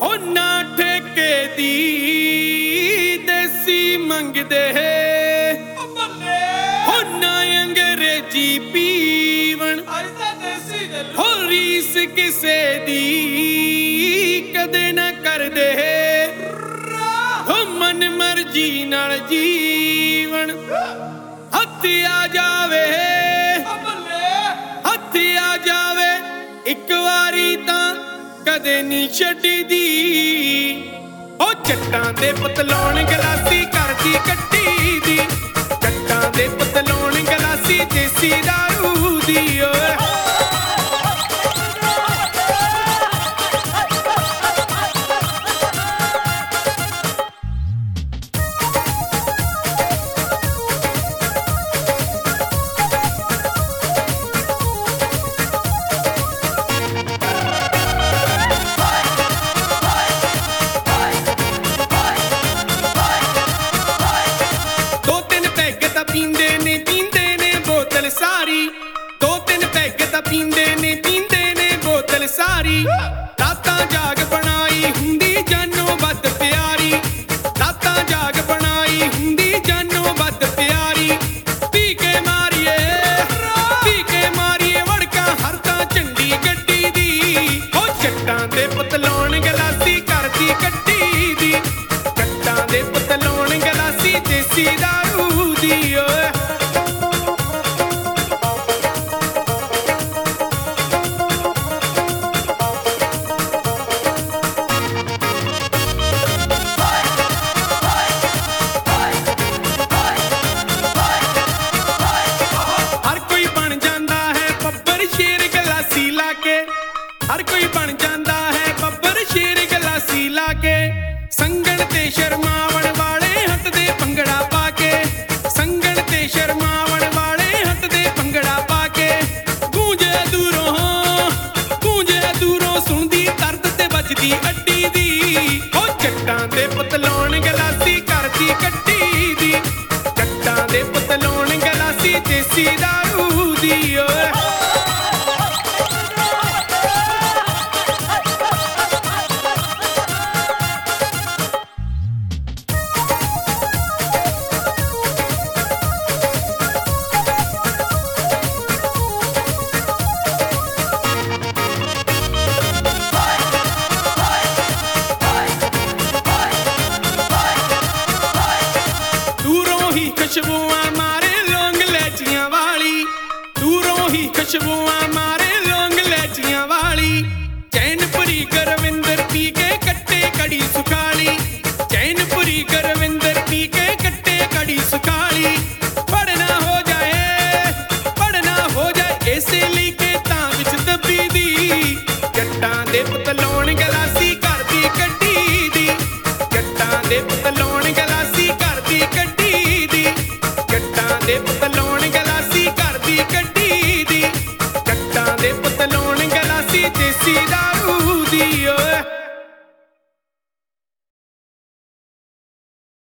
ਉਹ ਨਾ ਠੇਕੇ ਦੀ ਦੇਸੀ ਮੰਗਦੇ ਹੋ ਨਾ ਅੰਗਰੇਜ਼ੀ ਪੀਵਣ ਹੋ ਰੀਸ ਕਿਸੇ ਦੀ ਕਦੇ ਨਾ ਕਰਦੇ ਹੋ ਮਨ ਮਰਜੀ ਨਾਲ ਜੀਵਨ ਹੱਥ ਆ ਜਾਵੇ ਹੱਥ ਆ ਜਾਵੇ ਇੱਕ ਵਾਰੀ ਤਾਂ ਕਦੇ ਨਹੀਂ ਛੱਡਦੀ ਉਹ ਜੱਟਾਂ ਦੇ ਪਤਲੋਣ ਗਲਾਸੀ ਕਰਦੀ ਕੱਟੀ ਦੀ ਜੱਟਾਂ ਦੇ ਪਤਲੋਣ ਗਲਾਸੀ ਦੇਸੀ ਦਾਰੂ ਦੀ ਓਏ ਸਾਰੀ ਦੋ ਤਿੰਨ ਪੈਗ ਤਾਂ ਪੀਂਦੇ ਨੇ ਬੋਤਲ ਸਾਰੀ ਰਾਤਾਂ ਜਾਗ ਬਣਾਈ ਹੁੰਦੀ ਜਾਨੋਂ ਵੱਧ ਪਿਆਰੀ ਰਾਤਾਂ ਜਾਗ ਬਣਾਈ ਹੁੰਦੀ ਜਾਨੋਂ ਵੱਧ ਪਿਆਰੀ ਪੀ ਕੇ ਮਾਰੀਏ ਵੜਕਾ ਹਰ ਤਾਂ ਚੰਡੀ ਗੱਡੀ ਦੀ ਉਹ ਜੱਟਾਂ ਦੇ ਪਤਲੋਣ ਗਲਾਸੀ ਕਰਦੀ ਕੱਟੀ ਦੀ ਜੱਟਾਂ ਦੇ ਪਤਲੋਣ ਗਲਾਸੀ ਦੇਸੀ ਦਾਰੂ ਦੀ ਓਏ ਹਰ ਕੋਈ ਬਣ ਜਾਂਦਾ ਹੈ ਬੱਬਰ ਸ਼ੇਰ ਗਲਾਸੀ ਲਾ ਕੇ ਸੰਗਣ ਤੇ ਸ਼ਰਮਾਵਣ ਵਾਲੇ ਹੱਟਦੇ ਭੰਗੜਾ ਪਾ ਕੇ ਸੰਗਣ ਤੇ ਸ਼ਰਮਾਵਣ ਵਾਲੇ ਹੱਟਦੇ ਭੰਗੜਾ ਪਾ ਕੇ ਗੂੰਜੇ ਦੂਰੋਂ ਸੁਣਦੀ ਦਰਦ ਤੇ ਵੱਜਦੀ ਅੱਡੀ ਦੀ ਉਹ ਜੱਟਾਂ ਦੇ ਪਤਲੋਣ ਗਲਾਸੀ ਕਰਦੀ ਕੱਟੀ ਦੀ ਜੱਟਾਂ ਦੇ ਪਤਲੋਣ ਗਲਾਸੀ ਦੇਸੀ ਦਾਰੂ ਦੀ ਓਏ ਖੁਸ਼ਬੂਆਂ ਮਾਰੇ ਲੌਂਗ ਲੈਚੀਆਂ ਵਾਲੀ ਦੂਰੋਂ ਹੀ ਖੁਸ਼ਬੂਆਂ ਮਾਰੇ ਲੌਂਗ ਲੈਚੀਆਂ ਵਾਲੀ ਚੈਨਪੁਰੀ ਗੁਰਵਿੰਦਰ ਪੀ ਕੇ ਕੱਟੇ ਕੜੀ ਸੁਖਾਲੀ ਚੈਨਪੁਰੀ ਗੁਰਵਿੰਦਰ ਪੀ ਕੇ ਕੱਟੇ ਕੜੀ ਸੁਖਾਲੀ ਪੜਨਾ ਹੋ ਜਾਏ ਇਸੇ ਲਈ ਕੇ ਤਾਂ ਵਿੱਚ ਦੱਬੀ ਦੀ ਜੱਟਾਂ ਦੇ ਪਤਲੋਣ ਗਲਾਸੀ ਕਰਦੀ ਕੱਢੀ ਦੀ ਜੱਟਾਂ ਦੇ ਪਤਲੋਣ ਗਲਾਸੀ ਕਰਦੀ ਕੱਢੀ ਦੀ ਜੱਟਾਂ ਦੇ ਪਤਲੋਣ ਗਲਾਸੀ ਕਰਦੀ ਕੱਢੀ ਦੀ ਜੱਟਾਂ ਦੇ ਪਤਲੋਣ ਗਲਾਸੀ ਦੇਸੀ ਦਾ